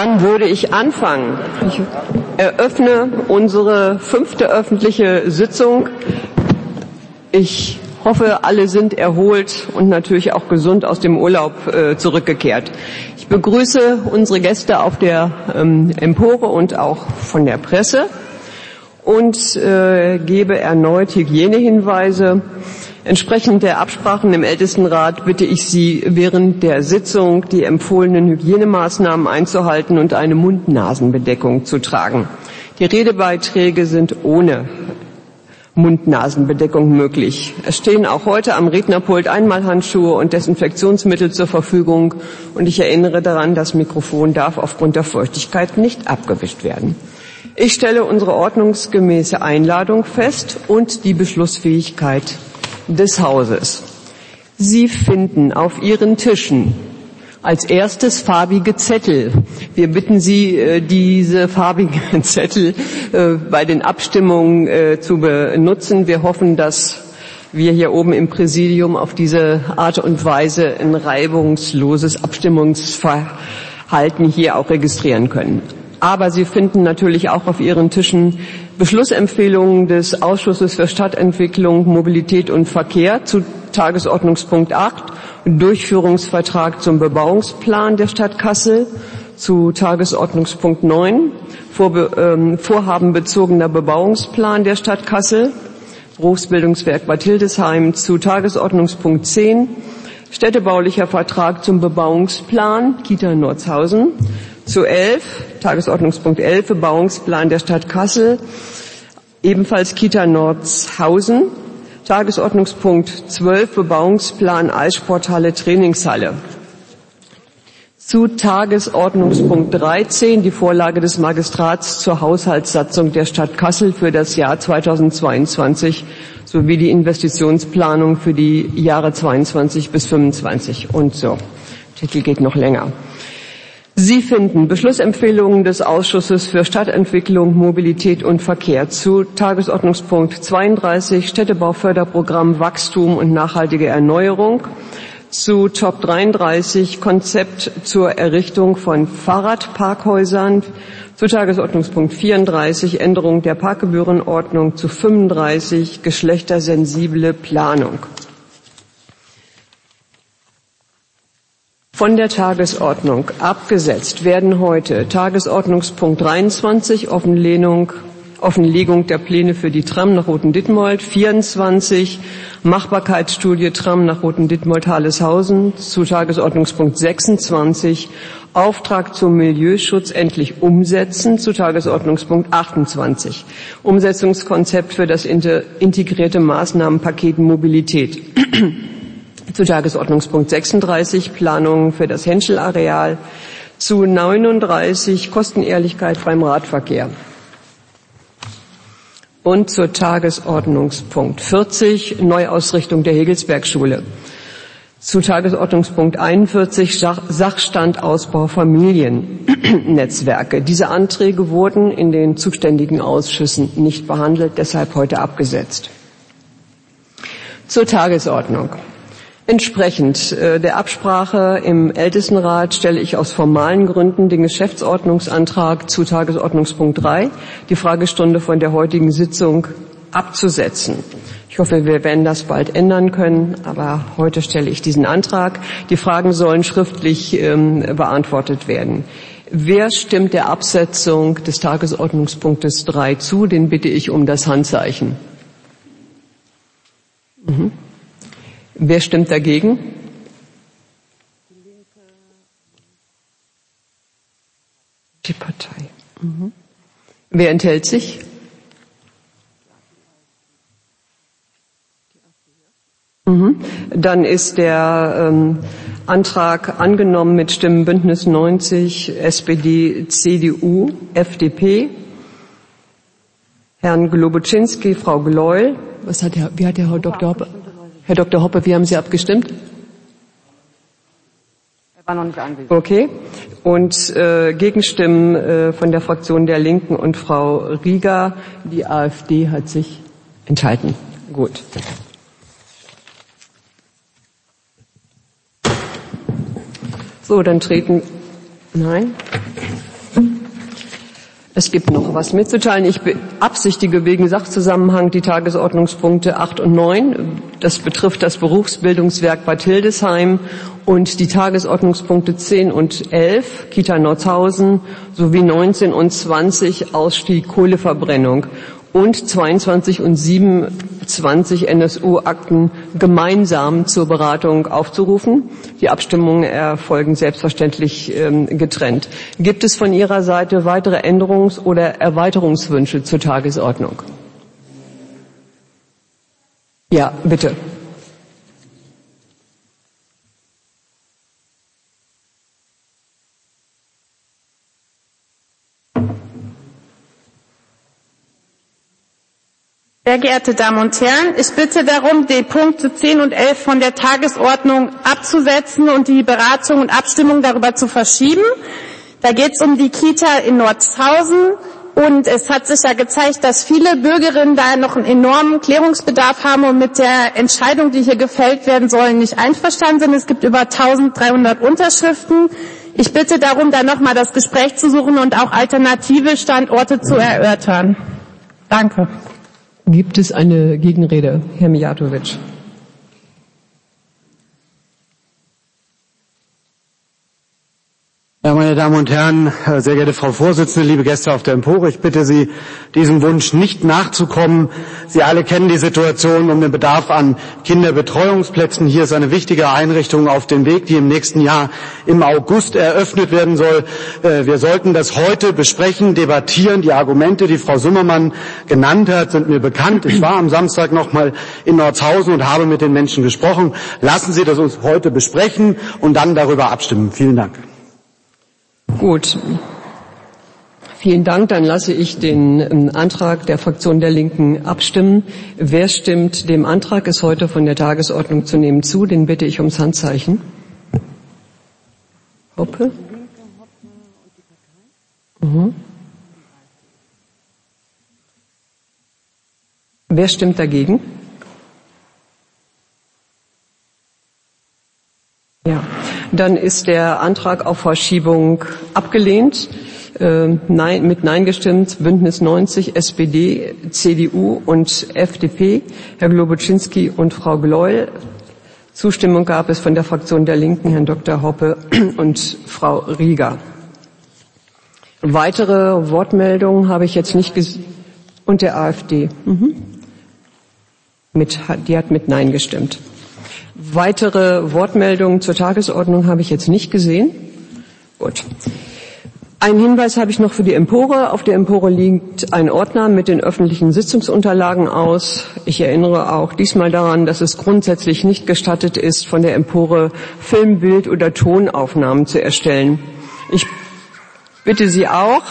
Dann würde ich anfangen. Ich eröffne unsere 5. öffentliche Sitzung. Ich hoffe, alle sind erholt und natürlich auch gesund aus dem Urlaub zurückgekehrt. Ich begrüße unsere Gäste auf der Empore und auch von der Presse und gebe erneut Hygienehinweise. Entsprechend der Absprachen im Ältestenrat bitte ich Sie, während der Sitzung die empfohlenen Hygienemaßnahmen einzuhalten und eine Mund-Nasen-Bedeckung zu tragen. Die Redebeiträge sind ohne Mund-Nasen-Bedeckung möglich. Es stehen auch heute am Rednerpult Einmalhandschuhe und Desinfektionsmittel zur Verfügung und ich erinnere daran, das Mikrofon darf aufgrund der Feuchtigkeit nicht abgewischt werden. Ich stelle unsere ordnungsgemäße Einladung fest und die Beschlussfähigkeit des Hauses. Sie finden auf Ihren Tischen als erstes farbige Zettel. Wir bitten Sie, diese farbigen Zettel bei den Abstimmungen zu benutzen. Wir hoffen, dass wir hier oben im Präsidium auf diese Art und Weise ein reibungsloses Abstimmungsverhalten hier auch registrieren können. Aber Sie finden natürlich auch auf Ihren Tischen Beschlussempfehlungen des Ausschusses für Stadtentwicklung, Mobilität und Verkehr zu Tagesordnungspunkt 8, Durchführungsvertrag zum Bebauungsplan der Stadt Kassel, zu Tagesordnungspunkt 9, vorhabenbezogener Bebauungsplan der Stadt Kassel, Berufsbildungswerk Bad Hildesheim, zu Tagesordnungspunkt 10, städtebaulicher Vertrag zum Bebauungsplan Kita Nordshausen, zu 11, Tagesordnungspunkt 11, Bebauungsplan der Stadt Kassel, ebenfalls Kita Nordshausen, Tagesordnungspunkt 12, Bebauungsplan Eissporthalle Trainingshalle. Zu Tagesordnungspunkt 13, die Vorlage des Magistrats zur Haushaltssatzung der Stadt Kassel für das Jahr 2022 sowie die Investitionsplanung für die Jahre 22 bis 25 und so. Der Titel geht noch länger. Sie finden Beschlussempfehlungen des Ausschusses für Stadtentwicklung, Mobilität und Verkehr zu Tagesordnungspunkt 32, Städtebauförderprogramm Wachstum und nachhaltige Erneuerung, zu Top 33, Konzept zur Errichtung von Fahrradparkhäusern, zu Tagesordnungspunkt 34, Änderung der Parkgebührenordnung, zu 35, geschlechtersensible Planung. Von der Tagesordnung abgesetzt werden heute Tagesordnungspunkt 23, Offenlegung der Pläne für die Tram nach Roten-Dittmold, 24, Machbarkeitsstudie Tram nach Roten-Dittmold-Halleshausen, zu Tagesordnungspunkt 26, Auftrag zum Milieuschutz endlich umsetzen, zu Tagesordnungspunkt 28, Umsetzungskonzept für das integrierte Maßnahmenpaket Mobilität. Zu Tagesordnungspunkt 36, Planungen für das Henschel-Areal, zu 39, Kostenehrlichkeit beim Radverkehr. Und zur Tagesordnungspunkt 40, Neuausrichtung der Hegelsberg-Schule. Zu Tagesordnungspunkt 41, Sachstandausbau Familiennetzwerke. Diese Anträge wurden in den zuständigen Ausschüssen nicht behandelt, deshalb heute abgesetzt. Zur Tagesordnung. Entsprechend der Absprache im Ältestenrat stelle ich aus formalen Gründen den Geschäftsordnungsantrag zu Tagesordnungspunkt 3, die Fragestunde von der heutigen Sitzung, abzusetzen. Ich hoffe, wir werden das bald ändern können, aber heute stelle ich diesen Antrag. Die Fragen sollen schriftlich beantwortet werden. Wer stimmt der Absetzung des Tagesordnungspunktes 3 zu? Den bitte ich um das Handzeichen. Wer stimmt dagegen? Die Partei. Wer enthält sich? Dann ist der Antrag angenommen mit Stimmen Bündnis 90, SPD, CDU, FDP. Herrn Globoczynski, Frau Gleul. Wie hat der Herr Dr. Hoppe? Herr Dr. Hoppe, wie haben Sie abgestimmt? Er war noch nicht anwesend. Okay. Und Gegenstimmen von der Fraktion der Linken und Frau Rieger. Die AfD hat sich enthalten. Gut. So, dann treten Nein. Es gibt noch was mitzuteilen. Ich beabsichtige wegen Sachzusammenhang die Tagesordnungspunkte 8 und 9. Das betrifft das Berufsbildungswerk Bad Hildesheim und die Tagesordnungspunkte 10 und 11, Kita Nordhausen, sowie 19 und 20, Ausstieg Kohleverbrennung, und 22 und 27 NSU-Akten gemeinsam zur Beratung aufzurufen. Die Abstimmungen erfolgen selbstverständlich getrennt. Gibt es von Ihrer Seite weitere Änderungs- oder Erweiterungswünsche zur Tagesordnung? Ja, bitte. Sehr geehrte Damen und Herren, ich bitte darum, die Punkte 10 und 11 von der Tagesordnung abzusetzen und die Beratung und Abstimmung darüber zu verschieben. Da geht es um die Kita in Nordhausen, und es hat sich ja gezeigt, dass viele Bürgerinnen da noch einen enormen Klärungsbedarf haben und mit der Entscheidung, die hier gefällt werden soll, nicht einverstanden sind. Es gibt über 1300 Unterschriften. Ich bitte darum, da nochmal das Gespräch zu suchen und auch alternative Standorte zu erörtern. Danke. Gibt es eine Gegenrede? Herr Mijatovic. Ja, meine Damen und Herren, sehr geehrte Frau Vorsitzende, liebe Gäste auf der Empore, ich bitte Sie, diesem Wunsch nicht nachzukommen. Sie alle kennen die Situation um den Bedarf an Kinderbetreuungsplätzen. Hier ist eine wichtige Einrichtung auf dem Weg, die im nächsten Jahr im August eröffnet werden soll. Wir sollten das heute besprechen, debattieren. Die Argumente, die Frau Summermann genannt hat, sind mir bekannt. Ich war am Samstag noch mal in Nordhausen und habe mit den Menschen gesprochen. Lassen Sie das uns heute besprechen und dann darüber abstimmen. Vielen Dank. Gut. Vielen Dank. Dann lasse ich den Antrag der Fraktion der Linken abstimmen. Wer stimmt dem Antrag, es heute von der Tagesordnung zu nehmen, zu? Den bitte ich ums Handzeichen. Hoppe. Wer stimmt dagegen? Ja, dann ist der Antrag auf Verschiebung abgelehnt. Mit Nein gestimmt Bündnis 90, SPD, CDU und FDP, Herr Globoczynski und Frau Gleul. Zustimmung gab es von der Fraktion der Linken, Herrn Dr. Hoppe und Frau Rieger. Weitere Wortmeldungen habe ich jetzt nicht gesehen. Und der AfD. Die hat mit Nein gestimmt. Weitere Wortmeldungen zur Tagesordnung habe ich jetzt nicht gesehen. Gut. Einen Hinweis habe ich noch für die Empore. Auf der Empore liegt ein Ordner mit den öffentlichen Sitzungsunterlagen aus. Ich erinnere auch diesmal daran, dass es grundsätzlich nicht gestattet ist, von der Empore Film-, Bild- oder Tonaufnahmen zu erstellen. Ich bitte Sie auch,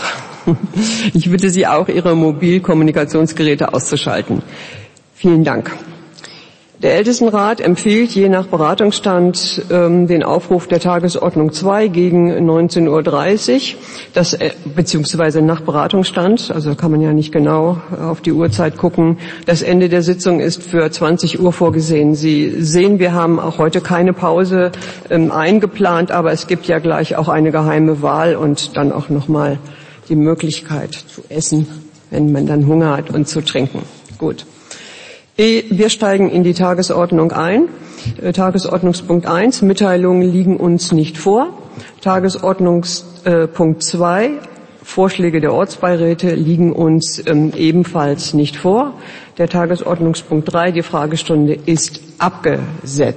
Ihre Mobilkommunikationsgeräte auszuschalten. Vielen Dank. Der Ältestenrat empfiehlt je nach Beratungsstand den Aufruf der Tagesordnung 2 gegen 19:30 Uhr, beziehungsweise nach Beratungsstand, also kann man ja nicht genau auf die Uhrzeit gucken. Das Ende der Sitzung ist für 20 Uhr vorgesehen. Sie sehen, wir haben auch heute keine Pause eingeplant, aber es gibt ja gleich auch eine geheime Wahl und dann auch nochmal die Möglichkeit zu essen, wenn man dann Hunger hat, und zu trinken. Gut. Wir steigen in die Tagesordnung ein. Tagesordnungspunkt 1, Mitteilungen liegen uns nicht vor. Tagesordnungspunkt 2, Vorschläge der Ortsbeiräte liegen uns ebenfalls nicht vor. Der Tagesordnungspunkt 3, die Fragestunde, ist abgesetzt.